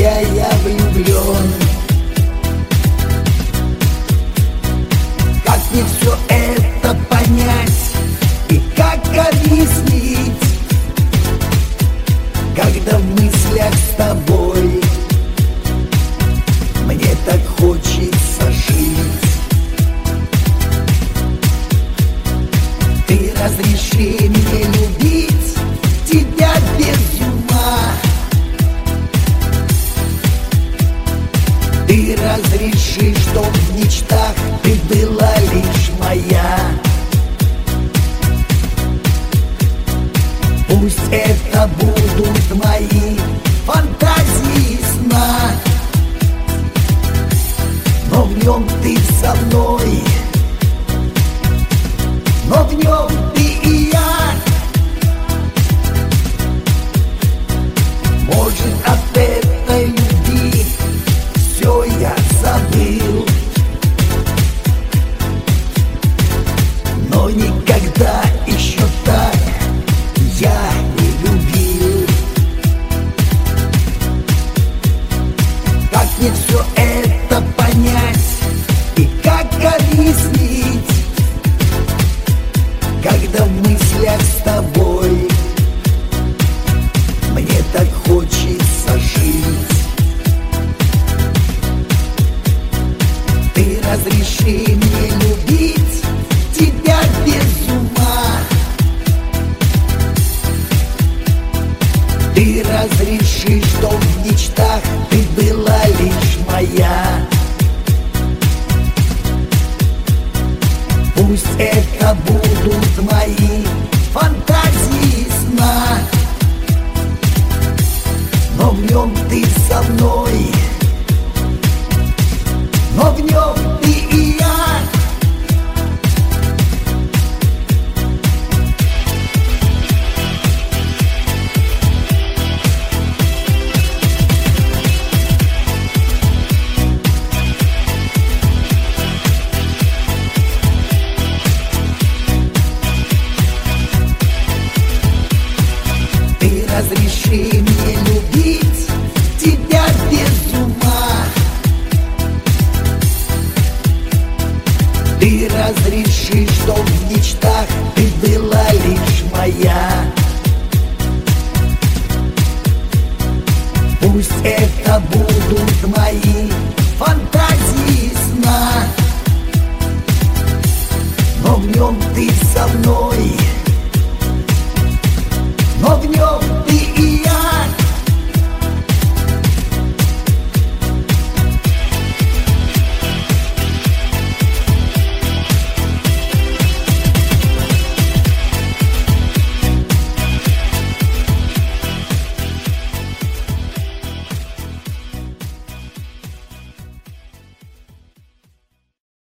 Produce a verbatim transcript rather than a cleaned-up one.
тебя я влюблен. Как мне все это понять и как объяснить, когда в мыслях с тобой мне так хочется жить? Ты разреши мне любить тебя без ума. Ты разреши, чтоб в мечтах ты была лишь моя. Пусть это будут мои фантазии сна, но в нем ты со мной, но в нем ты и я. Может, от этой любви все я забыл, но никогда еще так я не любил. Как мне все это понять и как объяснить, когда в мыслях с тобой мне так хочется жить? Ты разреши мне любить тебя без ума. Ты разреши, чтоб в мечтах ты была лишь моя. Пусть это будут мои фантазии сна, но в нем ты со мной, но в нем ты и я. Ты разреши мне любить тебя без ума. Ты разреши, чтоб в мечтах ты была лишь моя. Пусть это будут мои фантазии сна, но в нем ты со мной,